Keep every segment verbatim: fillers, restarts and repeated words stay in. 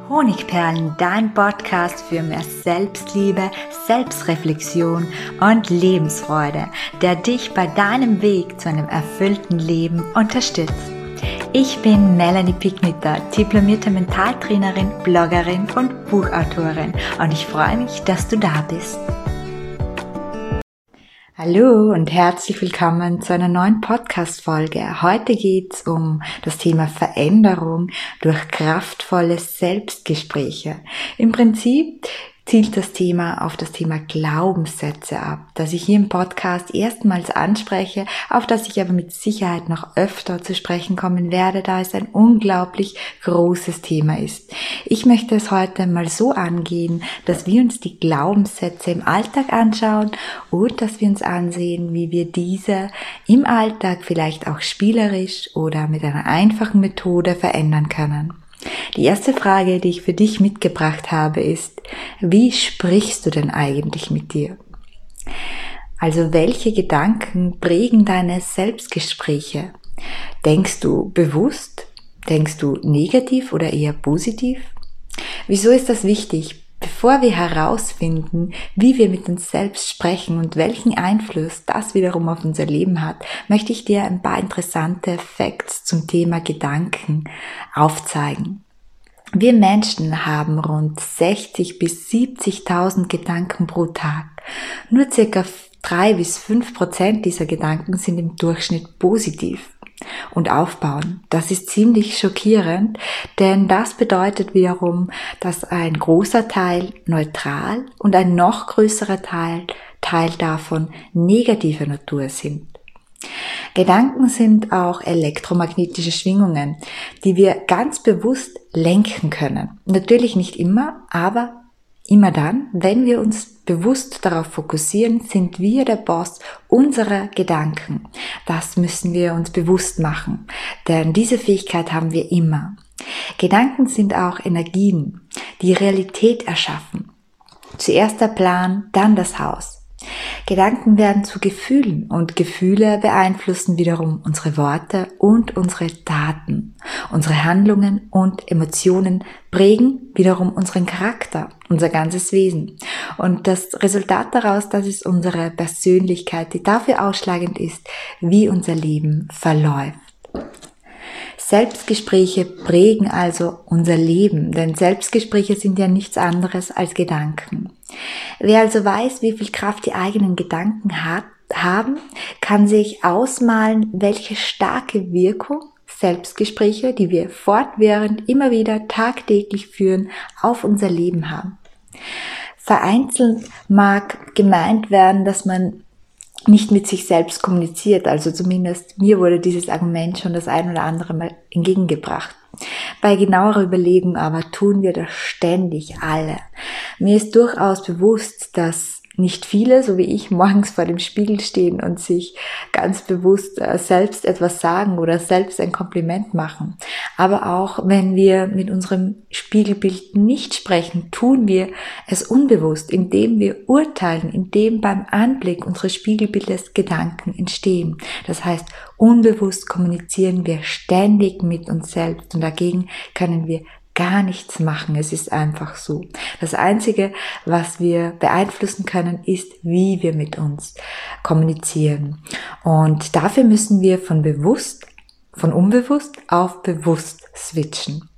Honigperlen, dein Podcast für mehr Selbstliebe, Selbstreflexion und Lebensfreude, der dich bei deinem Weg zu einem erfüllten Leben unterstützt. Ich bin Melanie Picknitter, diplomierte Mentaltrainerin, Bloggerin und Buchautorin und ich freue mich, dass du da bist. Hallo und herzlich willkommen zu einer neuen Podcast-Folge. Heute geht's um das Thema Veränderung durch kraftvolle Selbstgespräche. Im Prinzip zielt das Thema auf das Thema Glaubenssätze ab, das ich hier im Podcast erstmals anspreche, auf das ich aber mit Sicherheit noch öfter zu sprechen kommen werde, da es ein unglaublich großes Thema ist. Ich möchte es heute mal so angehen, dass wir uns die Glaubenssätze im Alltag anschauen und dass wir uns ansehen, wie wir diese im Alltag vielleicht auch spielerisch oder mit einer einfachen Methode verändern können. Die erste Frage, die ich für dich mitgebracht habe, ist: Wie sprichst du denn eigentlich mit dir? Also welche Gedanken prägen deine Selbstgespräche? Denkst du bewusst? Denkst du negativ oder eher positiv? Wieso ist das wichtig? Bevor wir herausfinden, wie wir mit uns selbst sprechen und welchen Einfluss das wiederum auf unser Leben hat, möchte ich dir ein paar interessante Facts zum Thema Gedanken aufzeigen. Wir Menschen haben rund sechzig bis siebzigtausend Gedanken pro Tag. Nur circa drei bis fünf Prozent dieser Gedanken sind im Durchschnitt positiv und aufbauen. Das ist ziemlich schockierend, denn das bedeutet wiederum, dass ein großer Teil neutral und ein noch größerer Teil, Teil davon negativer Natur sind. Gedanken sind auch elektromagnetische Schwingungen, die wir ganz bewusst lenken können. Natürlich nicht immer, aber immer dann, wenn wir uns bewusst darauf fokussieren, sind wir der Boss unserer Gedanken. Das müssen wir uns bewusst machen, denn diese Fähigkeit haben wir immer. Gedanken sind auch Energien, die Realität erschaffen. Zuerst der Plan, dann das Haus. Gedanken werden zu Gefühlen und Gefühle beeinflussen wiederum unsere Worte und unsere Taten. Unsere Handlungen und Emotionen prägen wiederum unseren Charakter, unser ganzes Wesen. Und das Resultat daraus, das ist unsere Persönlichkeit, die dafür ausschlagend ist, wie unser Leben verläuft. Selbstgespräche prägen also unser Leben, denn Selbstgespräche sind ja nichts anderes als Gedanken. Wer also weiß, wie viel Kraft die eigenen Gedanken hat, haben, kann sich ausmalen, welche starke Wirkung Selbstgespräche, die wir fortwährend immer wieder tagtäglich führen, auf unser Leben haben. Vereinzelt mag gemeint werden, dass man nicht mit sich selbst kommuniziert, also zumindest mir wurde dieses Argument schon das ein oder andere Mal entgegengebracht. Bei genauerer Überlegung aber tun wir das ständig alle. Mir ist durchaus bewusst, dass nicht viele, so wie ich, morgens vor dem Spiegel stehen und sich ganz bewusst selbst etwas sagen oder selbst ein Kompliment machen. Aber auch wenn wir mit unserem Spiegelbild nicht sprechen, tun wir es unbewusst, indem wir urteilen, indem beim Anblick unseres Spiegelbildes Gedanken entstehen. Das heißt, unbewusst kommunizieren wir ständig mit uns selbst und dagegen können wir gar nichts machen. Es ist einfach so. Das Einzige, was wir beeinflussen können, ist, wie wir mit uns kommunizieren. Und dafür müssen wir von bewusst, von unbewusst auf bewusst switchen.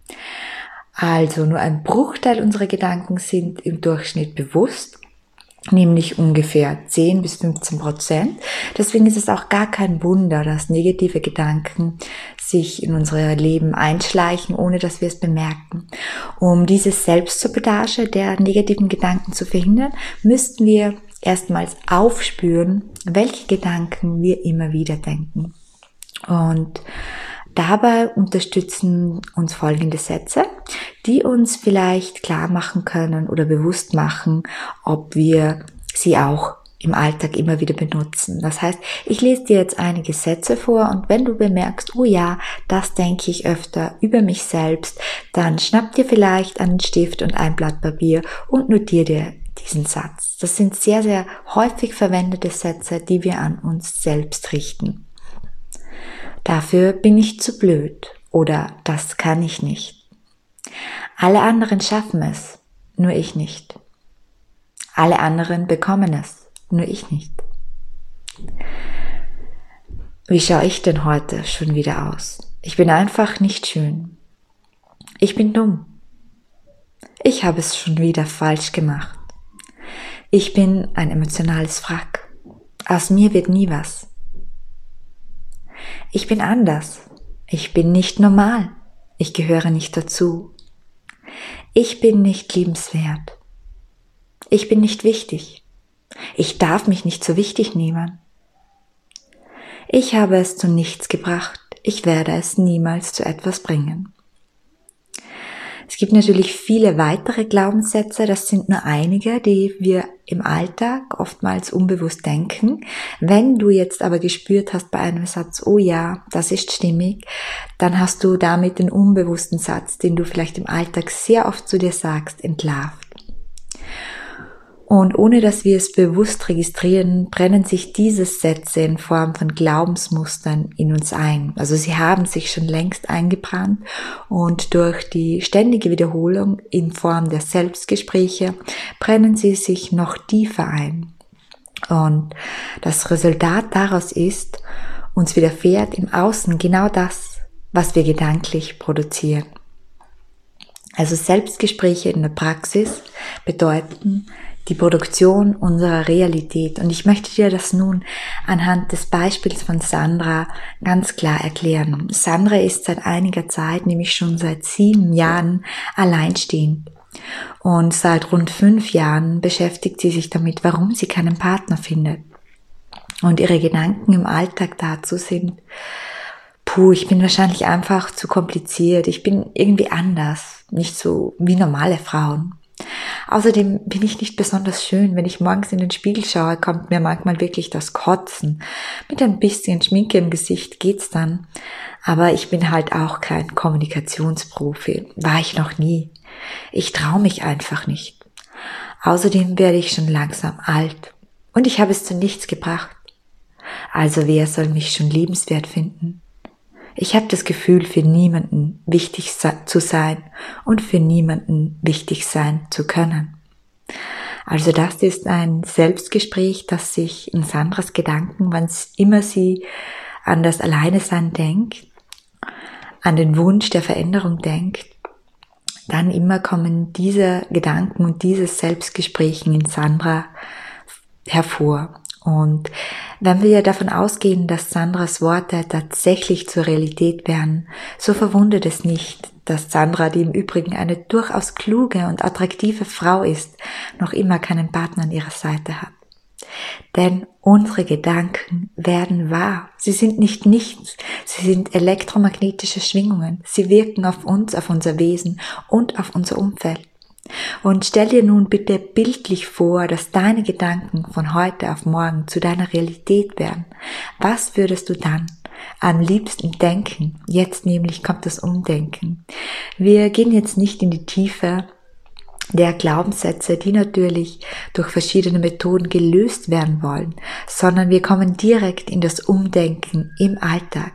Also nur ein Bruchteil unserer Gedanken sind im Durchschnitt bewusst, nämlich ungefähr zehn bis fünfzehn Prozent. Deswegen ist es auch gar kein Wunder, dass negative Gedanken sich in unser Leben einschleichen, ohne dass wir es bemerken. Um diese Selbstsabotage der negativen Gedanken zu verhindern, müssten wir erstmals aufspüren, welche Gedanken wir immer wieder denken. Und dabei unterstützen uns folgende Sätze, die uns vielleicht klar machen können oder bewusst machen, ob wir sie auch im Alltag immer wieder benutzen. Das heißt, ich lese dir jetzt einige Sätze vor und wenn du bemerkst, oh ja, das denke ich öfter über mich selbst, dann schnapp dir vielleicht einen Stift und ein Blatt Papier und notiere dir diesen Satz. Das sind sehr, sehr häufig verwendete Sätze, die wir an uns selbst richten. Dafür bin ich zu blöd oder das kann ich nicht. Alle anderen schaffen es, nur ich nicht. Alle anderen bekommen es, nur ich nicht. Wie schaue ich denn heute schon wieder aus? Ich bin einfach nicht schön. Ich bin dumm. Ich habe es schon wieder falsch gemacht. Ich bin ein emotionales Wrack. Aus mir wird nie was. Ich bin anders. Ich bin nicht normal. Ich gehöre nicht dazu. Ich bin nicht liebenswert. Ich bin nicht wichtig. Ich darf mich nicht so wichtig nehmen. Ich habe es zu nichts gebracht. Ich werde es niemals zu etwas bringen. Es gibt natürlich viele weitere Glaubenssätze, das sind nur einige, die wir im Alltag oftmals unbewusst denken. Wenn du jetzt aber gespürt hast bei einem Satz, oh ja, das ist stimmig, dann hast du damit den unbewussten Satz, den du vielleicht im Alltag sehr oft zu dir sagst, entlarvt. Und ohne dass wir es bewusst registrieren, brennen sich diese Sätze in Form von Glaubensmustern in uns ein. Also sie haben sich schon längst eingebrannt und durch die ständige Wiederholung in Form der Selbstgespräche brennen sie sich noch tiefer ein. Und das Resultat daraus ist, uns widerfährt im Außen genau das, was wir gedanklich produzieren. Also Selbstgespräche in der Praxis bedeuten die Produktion unserer Realität. Und ich möchte dir das nun anhand des Beispiels von Sandra ganz klar erklären. Sandra ist seit einiger Zeit, nämlich schon seit sieben Jahren, alleinstehend. Und seit rund fünf Jahren beschäftigt sie sich damit, warum sie keinen Partner findet. Und ihre Gedanken im Alltag dazu sind, puh, ich bin wahrscheinlich einfach zu kompliziert, ich bin irgendwie anders, nicht so wie normale Frauen. Außerdem bin ich nicht besonders schön. Wenn ich morgens in den Spiegel schaue, kommt mir manchmal wirklich das Kotzen. Mit ein bisschen Schminke im Gesicht geht's dann. Aber ich bin halt auch kein Kommunikationsprofi. War ich noch nie. Ich traue mich einfach nicht. Außerdem werde ich schon langsam alt. Und ich habe es zu nichts gebracht. Also wer soll mich schon liebenswert finden? Ich habe das Gefühl, für niemanden wichtig zu sein und für niemanden wichtig sein zu können. Also das ist ein Selbstgespräch, das sich in Sandras Gedanken, wann immer sie an das Alleinesein denkt, an den Wunsch der Veränderung denkt, dann immer kommen diese Gedanken und diese Selbstgespräche in Sandra hervor. Und wenn wir davon ausgehen, dass Sandras Worte tatsächlich zur Realität werden, so verwundert es nicht, dass Sandra, die im Übrigen eine durchaus kluge und attraktive Frau ist, noch immer keinen Partner an ihrer Seite hat. Denn unsere Gedanken werden wahr. Sie sind nicht nichts. Sie sind elektromagnetische Schwingungen. Sie wirken auf uns, auf unser Wesen und auf unser Umfeld. Und stell dir nun bitte bildlich vor, dass deine Gedanken von heute auf morgen zu deiner Realität werden. Was würdest du dann am liebsten denken? Jetzt nämlich kommt das Umdenken. Wir gehen jetzt nicht in die Tiefe der Glaubenssätze, die natürlich durch verschiedene Methoden gelöst werden wollen, sondern wir kommen direkt in das Umdenken im Alltag.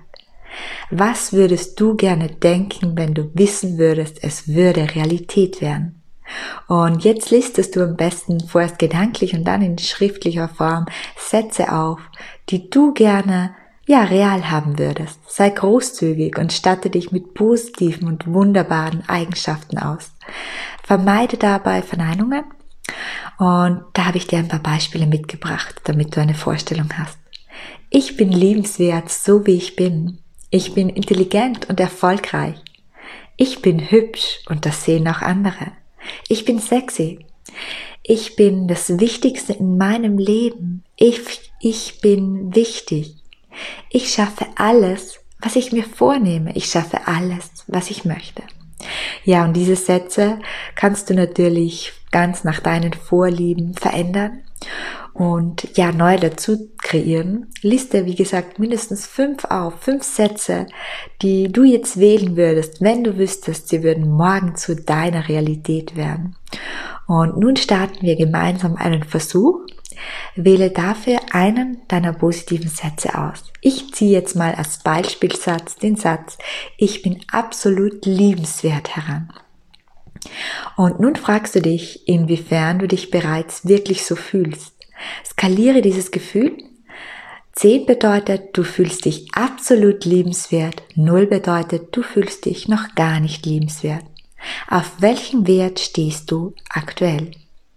Was würdest du gerne denken, wenn du wissen würdest, es würde Realität werden? Und jetzt listest du am besten vorerst gedanklich und dann in schriftlicher Form Sätze auf, die du gerne ja real haben würdest. Sei großzügig und statte dich mit positiven und wunderbaren Eigenschaften aus. Vermeide dabei Verneinungen und da habe ich dir ein paar Beispiele mitgebracht, damit du eine Vorstellung hast. Ich bin liebenswert, so wie ich bin. Ich bin intelligent und erfolgreich. Ich bin hübsch und das sehen auch andere. Ich bin sexy. Ich bin das Wichtigste in meinem Leben. Ich, ich bin wichtig. Ich schaffe alles, was ich mir vornehme. Ich schaffe alles, was ich möchte. Ja, und diese Sätze kannst du natürlich ganz nach deinen Vorlieben verändern und ja, neu dazu kreieren. Liste, wie gesagt, mindestens fünf auf, fünf Sätze, die du jetzt wählen würdest, wenn du wüsstest, sie würden morgen zu deiner Realität werden. Und nun starten wir gemeinsam einen Versuch. Wähle dafür einen deiner positiven Sätze aus. Ich ziehe jetzt mal als Beispielsatz den Satz, ich bin absolut liebenswert heran. Und nun fragst du dich, inwiefern du dich bereits wirklich so fühlst. Skaliere dieses Gefühl. zehn bedeutet, du fühlst dich absolut liebenswert. null bedeutet, du fühlst dich noch gar nicht liebenswert. Auf welchen Wert stehst du aktuell?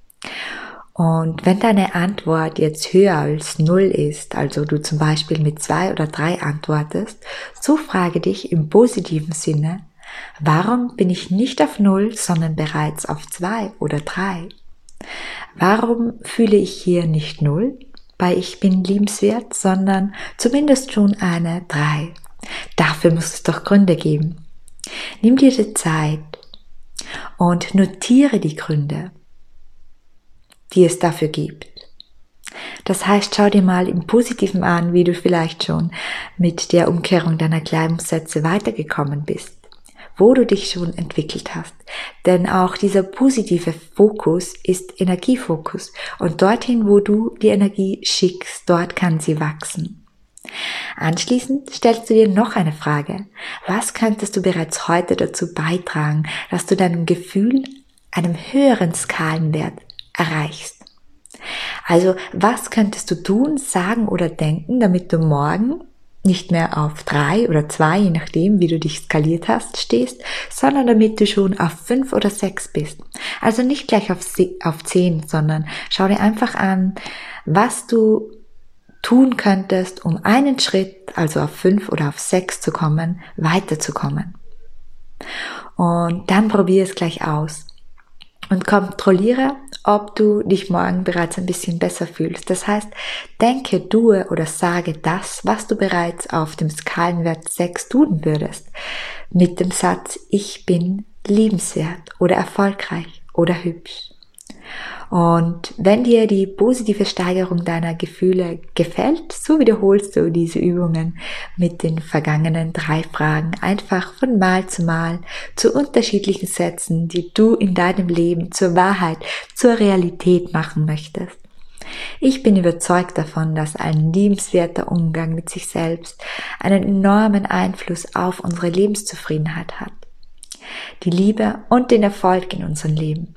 Und wenn deine Antwort jetzt höher als null ist, also du zum Beispiel mit zwei oder drei antwortest, so frage dich im positiven Sinne, warum bin ich nicht auf null, sondern bereits auf zwei oder drei? Warum fühle ich hier nicht null, bei ich bin liebenswert, sondern zumindest schon eine drei? Dafür muss es doch Gründe geben. Nimm dir die Zeit und notiere die Gründe, die es dafür gibt. Das heißt, schau dir mal im Positiven an, wie du vielleicht schon mit der Umkehrung deiner Glaubenssätze weitergekommen bist, wo du dich schon entwickelt hast. Denn auch dieser positive Fokus ist Energiefokus und dorthin, wo du die Energie schickst, dort kann sie wachsen. Anschließend stellst du dir noch eine Frage. Was könntest du bereits heute dazu beitragen, dass du deinem Gefühl einem höheren Skalenwert erreichst? Also, was könntest du tun, sagen oder denken, damit du morgen nicht mehr auf drei oder zwei, je nachdem, wie du dich skaliert hast, stehst, sondern damit du schon auf fünf oder sechs bist. Also nicht gleich auf zehn, sondern schau dir einfach an, was du tun könntest, um einen Schritt, also auf fünf oder auf sechs zu kommen, weiterzukommen. Und dann probier es gleich aus. Und kontrolliere, ob du dich morgen bereits ein bisschen besser fühlst. Das heißt, denke, tue oder sage das, was du bereits auf dem Skalenwert sechs tun würdest. Mit dem Satz, ich bin liebenswert oder erfolgreich oder hübsch. Und wenn dir die positive Steigerung deiner Gefühle gefällt, so wiederholst du diese Übungen mit den vergangenen drei Fragen einfach von Mal zu Mal zu unterschiedlichen Sätzen, die du in deinem Leben zur Wahrheit, zur Realität machen möchtest. Ich bin überzeugt davon, dass ein liebenswerter Umgang mit sich selbst einen enormen Einfluss auf unsere Lebenszufriedenheit hat, die Liebe und den Erfolg in unserem Leben.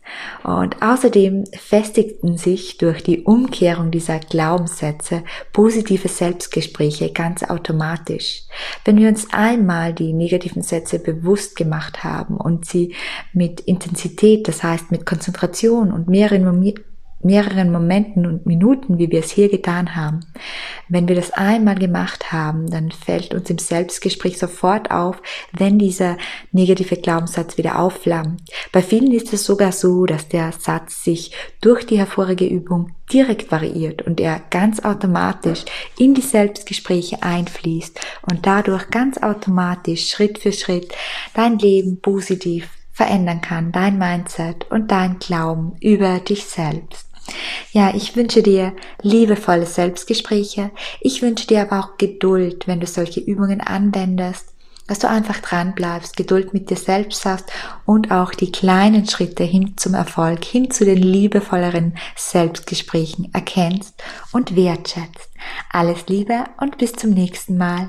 Und außerdem festigten sich durch die Umkehrung dieser Glaubenssätze positive Selbstgespräche ganz automatisch. Wenn wir uns einmal die negativen Sätze bewusst gemacht haben und sie mit Intensität, das heißt mit Konzentration und mehreren, mehreren Momenten und Minuten, wie wir es hier getan haben, wenn wir das einmal gemacht haben, dann fällt uns im Selbstgespräch sofort auf, wenn dieser negative Glaubenssatz wieder aufflammt. Bei vielen ist es sogar so, dass der Satz sich durch die hervorige Übung direkt variiert und er ganz automatisch in die Selbstgespräche einfließt und dadurch ganz automatisch Schritt für Schritt dein Leben positiv verändern kann, dein Mindset und dein Glauben über dich selbst. Ja, ich wünsche dir liebevolle Selbstgespräche. Ich wünsche dir aber auch Geduld, wenn du solche Übungen anwendest, dass du einfach dran bleibst, Geduld mit dir selbst hast und auch die kleinen Schritte hin zum Erfolg, hin zu den liebevolleren Selbstgesprächen erkennst und wertschätzt. Alles Liebe und bis zum nächsten Mal.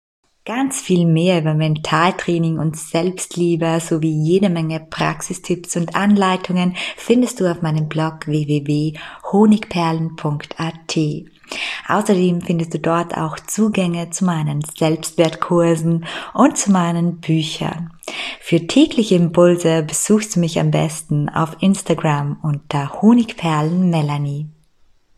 Ganz viel mehr über Mentaltraining und Selbstliebe sowie jede Menge Praxistipps und Anleitungen findest du auf meinem Blog w w w punkt honigperlen punkt a t. Außerdem findest du dort auch Zugänge zu meinen Selbstwertkursen und zu meinen Büchern. Für tägliche Impulse besuchst du mich am besten auf Instagram unter honigperlen melanie.